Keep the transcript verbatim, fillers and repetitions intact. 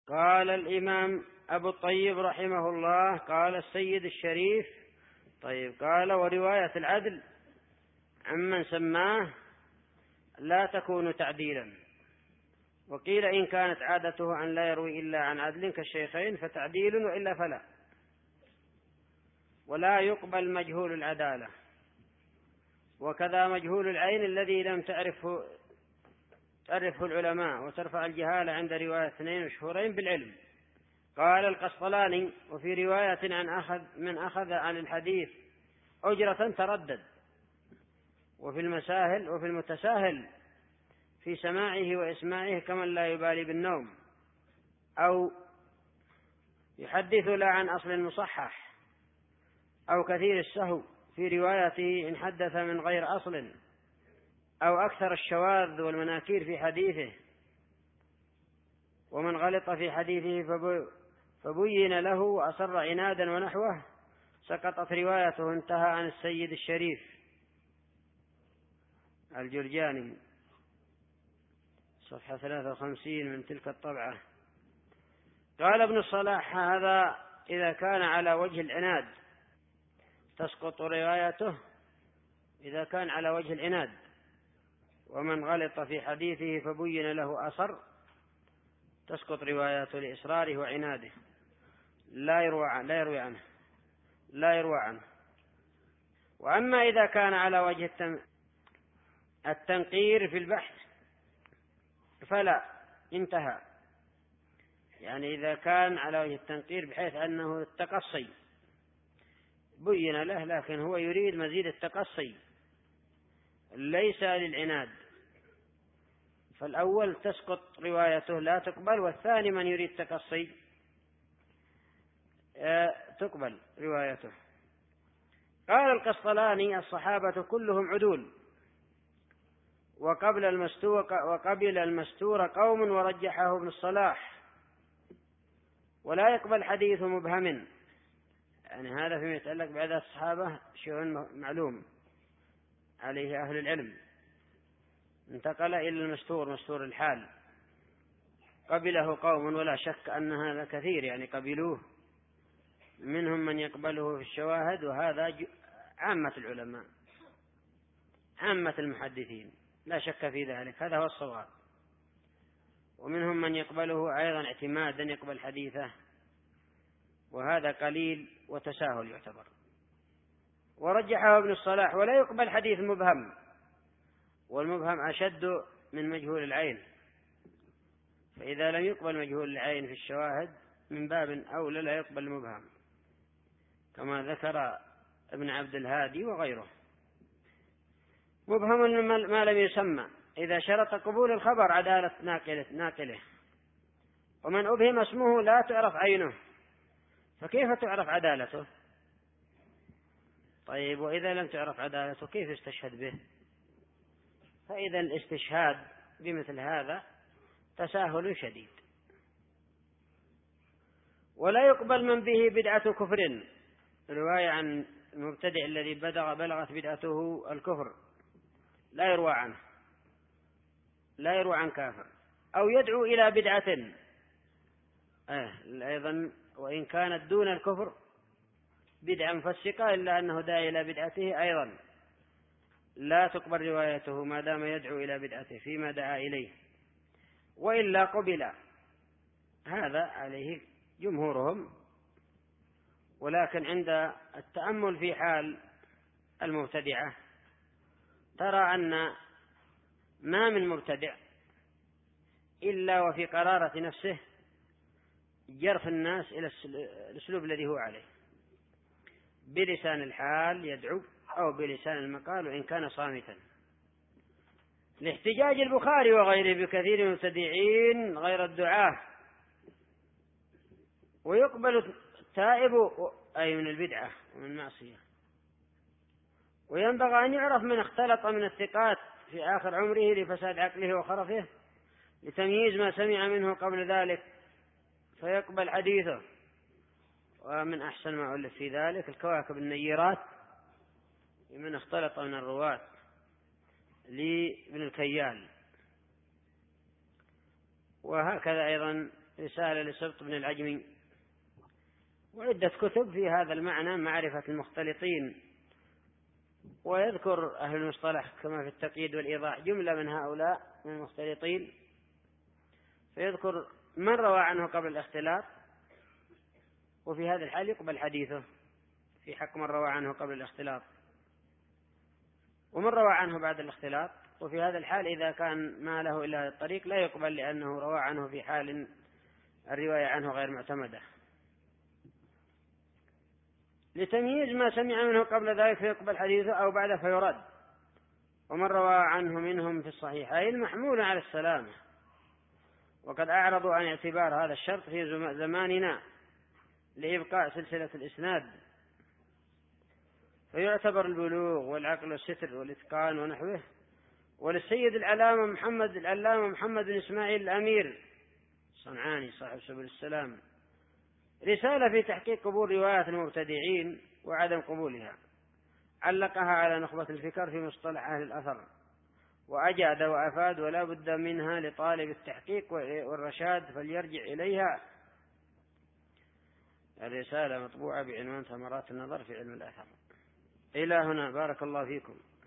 قال الإمام أبو الطيب رحمه الله قال السيد الشريف طيب قال ورواية العدل عمن سماه لا تكون تعديلا، وقيل إن كانت عادته أن لا يروي إلا عن عدل كالشيخين فتعديل وإلا فلا. ولا يقبل مجهول العدالة، وكذا مجهول العين الذي لم تعرفه تعرفه العلماء وترفع الجهالة عند رواية اثنين مشهورين بالعلم. قال القسطلاني وفي رواية عن أخذ من أخذ عن الحديث أجرة تردد، وفي المساهل وفي المتساهل في سماعه وإسماعه كمن لا يبالي بالنوم أو يحدث لا عن أصل مصحح أو كثير السهو في روايته إن حدث من غير أصل أو أكثر الشواذ والمناكير في حديثه، ومن غلط في حديثه فبين له وأصر عنادا ونحوه سقطت روايته. انتهى عن السيد الشريف الجرجاني صفحة ثلاثة وخمسين من تلك الطبعة. قال ابن الصلاح هذا إذا كان على وجه العناد تسقط روايته، إذا كان على وجه العناد ومن غلط في حديثه فبين له أصر تسقط روايته لإصراره وعناده، لا يروى لا يروي عنه لا يروى عنه. وأما إذا كان على وجه التنقير في البحث فلا، انتهى. يعني إذا كان على وجه التنقير بحيث أنه التقصي بين له لكن هو يريد مزيد التقصي ليس للعناد، فالأول تسقط روايته لا تقبل، والثاني من يريد تقصي تقبل روايته. قال القسطلاني الصحابة كلهم عدول، وقبل المستور وقبل المستور قوم ورجحه ابن الصلاح، ولا يقبل حديث مبهم. يعني هذا فيما يتعلق بعد الصحابة شيء معلوم عليه أهل العلم. انتقل إلى المستور مستور الحال، قبله قوم ولا شك أن هذا كثير، يعني قبلوه، منهم من يقبله في الشواهد، وهذا عامة العلماء عامة المحدثين لا شك في ذلك، هذا هو الصواب. ومنهم من يقبله أيضا اعتمادا يقبل حديثه، وهذا قليل وتساهل يعتبر. ورجحه ابن الصلاح ولا يقبل حديث مبهم، والمبهم أشد من مجهول العين، فإذا لم يقبل مجهول العين في الشواهد من باب أولى لا يقبل المبهم، كما ذكر ابن عبد الهادي وغيره. مبهم ما لم يسمى إذا شرط قبول الخبر عدالة ناقله, ناقله ومن أبهم اسمه لا تعرف عينه، فكيف تعرف عدالته؟ طيب وإذا لم تعرف عدالته كيف استشهد به؟ فإذا الاستشهاد بمثل هذا تساهل شديد. ولا يقبل من به بدعة كفر، رواية عن المبتدع الذي بدغ بلغت بدعته الكفر لا يروى عنه، لا يروى عن كافر، أو يدعو إلى بدعة آه أيضا وإن كانت دون الكفر بدعة مفسقة إلا أنه داعي إلى بدعته أيضا لا تقبل روايته ما دام يدعو إلى بدعته فيما دعا إليه، وإلا قبل. هذا عليه جمهورهم. ولكن عند التأمل في حال المبتدعة ترى أن ما من مبتدع إلا وفي قرارة نفسه جرف الناس إلى الأسلوب الذي هو عليه بلسان الحال يدعو أو بلسان المقال وإن كان صامتا، لاحتجاج البخاري وغيره بكثير من المبتدعين غير الدعاة. ويقبل التائب أي من البدعة ومن المعصية. وينبغي أن يعرف من اختلط من الثقات في آخر عمره لفساد عقله وخرفه لتمييز ما سمع منه قبل ذلك فيقبل حديثه. ومن أحسن ما ألف في ذلك الكواكب النيرات لمن اختلط من الرواة لابن الكيال. وهكذا أيضا رسالة لسبط بن العجمي، وعدة كتب في هذا المعنى معرفة المختلطين. ويذكر أهل المصطلح كما في التقييد والإيضاح جملة من هؤلاء من المختلطين، فيذكر من روى عنه قبل الاختلاط، وفي هذا الحال يقبل حديثه في حق من روى عنه قبل الاختلاط، ومن روى عنه بعد الاختلاط، وفي هذا الحال إذا كان ما له إلا هذا الطريق لا يقبل، لأنه روى عنه في حال الرواية عنه غير معتمدة. لتمييز ما سمع منه قبل ذلك فيقبل حديثه أو بعده فيرد. ومن روى عنه منهم في الصحيحين محمول على السلامة، وقد أعرضوا عن اعتبار هذا الشرط في زماننا لإبقاء سلسلة الإسناد، فيعتبر البلوغ والعقل والستر والإتقان ونحوه. وللسيد العلامة محمد العلامة محمد بن إسماعيل الأمير الصنعاني صاحب سبل السلام رسالة في تحقيق قبول روايات المبتدعين وعدم قبولها، علقها على نخبة الفكر في مصطلح أهل الأثر، وأجاد وأفاد ولا بد منها لطالب التحقيق والرشاد فليرجع إليها. الرسالة مطبوعة بعنوان ثمرات النظر في علم الأثر. إلى هنا، بارك الله فيكم.